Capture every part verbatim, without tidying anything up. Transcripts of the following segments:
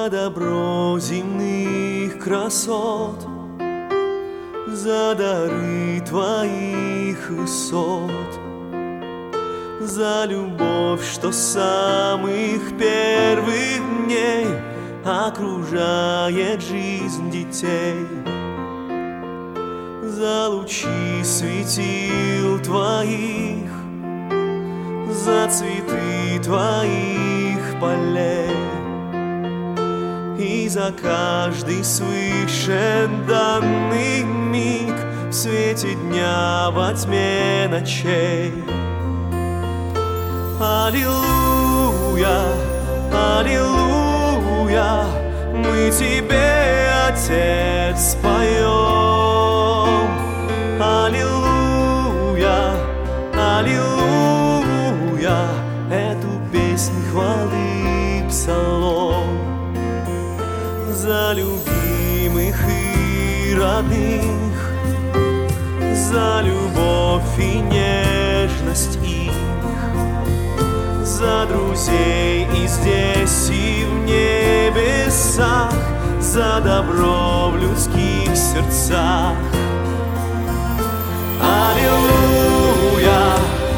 добро земных красот, за дары твоих высот, за любовь, что с самых первых дней окружает жизнь детей, за лучи светил твоих, за цветы твоих полей и за каждый свыше данный миг в свете дня, во тьме ночей. Аллилуйя, аллилуйя, мы тебе, Отец, поем. Аллилуйя, аллилуйя, эту песнь хвалы псалом. За любимых и родных, за любовь и нежность их, за друзей и здесь, и в небесах, за добро в людских сердцах. Аллилуйя,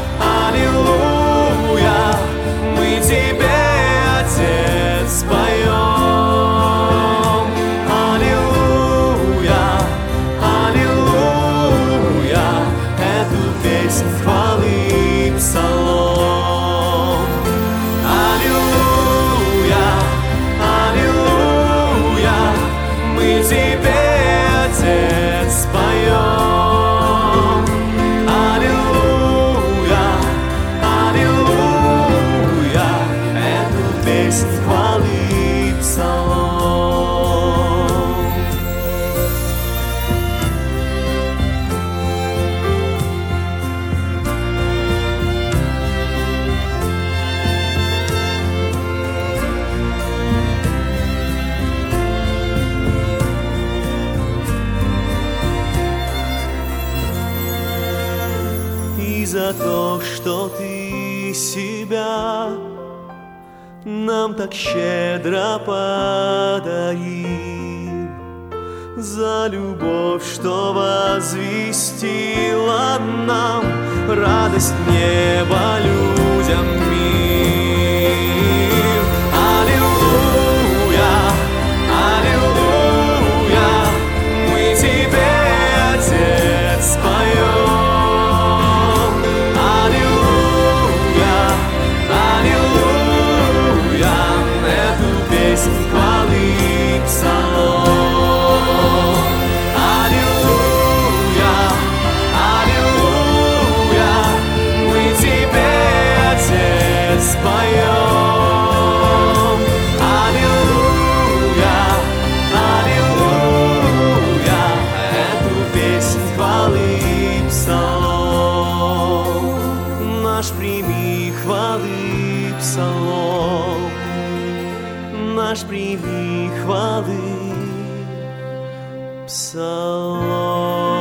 аллилуйя, мы тебе, Отец, поем. Аллилуйя, аллилуйя, эту песнь хвалы псалом. Аллилуйя, аллилуйя, мы тебе, Отец, поем. Хвалы псалом. И за то, что ты себя нам так щедро подарил, за любовь, что возвестила нам радость неба людям мир. Аллилуйя, аллилуйя, мы тебе, Отец, поем. Аллилуйя, аллилуйя, эту песнь хвалы псалом. Аллилуйя, аллилуйя, мы тебе, Отец, поем. Аллилуйя, аллилуйя, эту песнь хвалы псалом. Наш прими хвалы псалом, наш прими хвалы псалом.